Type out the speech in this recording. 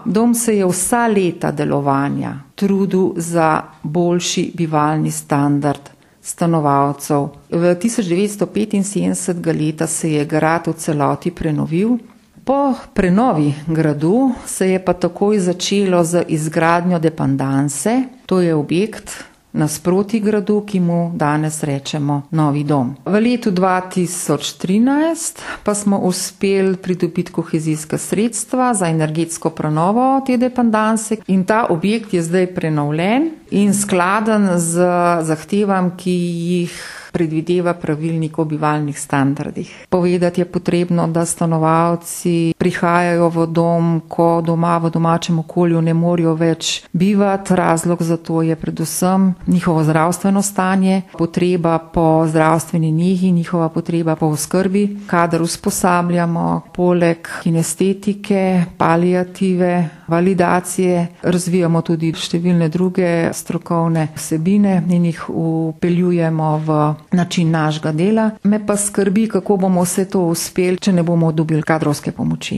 Dom se je vsa leta delovanja trudil za boljši bivalni standard stanovalcev. V 1975. leta se je grad v celoti prenovil. Po prenovi gradu se je pa takoj začelo z izgradnjo dependanse, to je objekt nasproti gradu, ki mu danes rečemo Novi dom. V letu 2013 pa smo uspeli pridobiti kohezijska sredstva za energetsko prenovo te dependanse in ta objekt je zdaj prenovljen in skladen z zahtevami, ki jih predvideva pravilnik o bivalnih standardih. Povedati je potrebno, da stanovalci prihajajo v dom, ko doma v domačem okolju ne morejo več bivati. Razlog za to je predvsem njihovo zdravstveno stanje, potreba po zdravstveni negi, njihova potreba po oskrbi. Kadar usposabljamo, poleg kinestetike, paliative, validacije, razvijamo tudi številne druge strokovne vsebine in jih vpeljujemo v način našega dela. Me pa skrbi, kako bomo vse to uspeli, če ne bomo dobili kadrovske pomoči.